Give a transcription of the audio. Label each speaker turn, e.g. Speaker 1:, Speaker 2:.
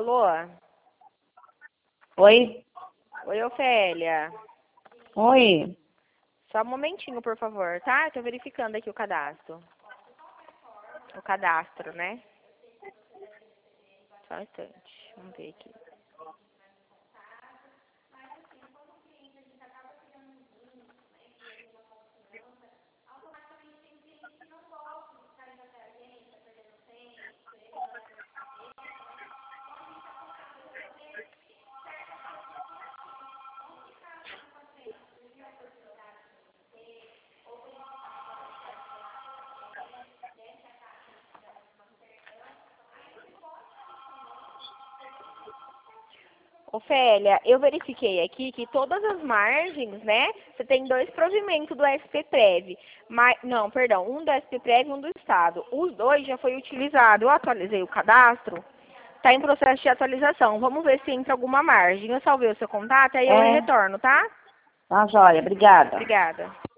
Speaker 1: Alô?
Speaker 2: Oi?
Speaker 1: Oi, Ofélia.
Speaker 2: Oi?
Speaker 1: Só um momentinho, por favor, tá? Eu tô verificando aqui o cadastro. O cadastro, né? Só um instante. Vamos ver aqui. Ofélia, eu verifiquei aqui que todas as margens, né? Você tem 2 provimentos do SPPrev. Não, perdão, um do SPPrev e um do Estado. Os 2 já foi utilizado. Eu atualizei o cadastro. Está em processo de atualização. Vamos ver se entra alguma margem. Eu salvei o seu contato, aí eu retorno, tá?
Speaker 2: Tá joia, obrigada.
Speaker 1: Obrigada.